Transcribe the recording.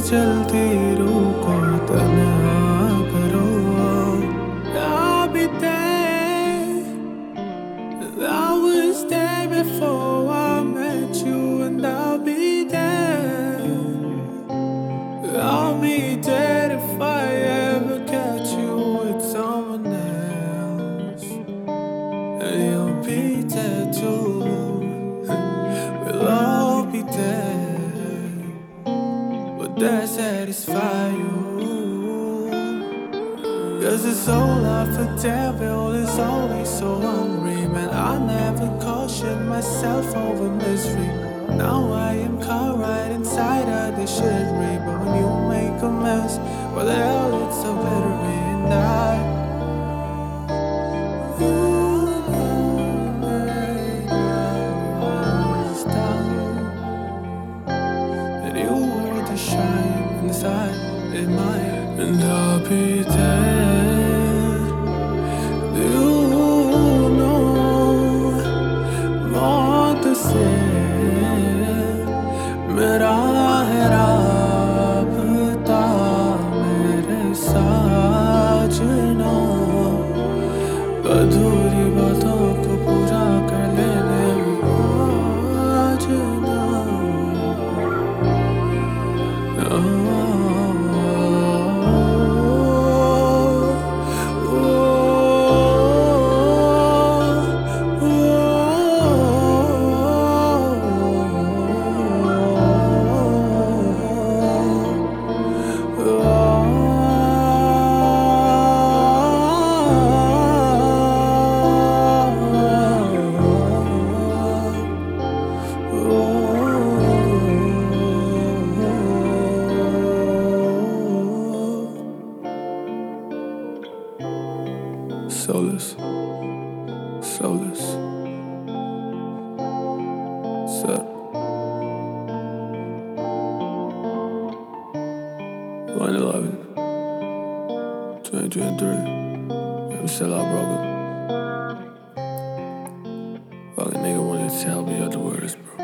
चलती रुको तन्हा करो I'll be there I was there before I met you and I'll be there I'll be dead if I ever catch you with someone else And you'll be dead too We'll all be dead Would that satisfy you? Cause the soul of a devil is always so hungry Man, I never cautioned myself over misery Now I am caught right inside of the shittery But when you make a mess, well the hell it's so glittery And you were the shine inside in my head And I'll be dead You know मौत से मेरा है राबता मेरे साजना अधूरी बातों को पूरा कर लेने Soulless, soulless, sir. 9/11, 2023. I'm still out, brother. Fucking nigga wanted to tell me other words, bro.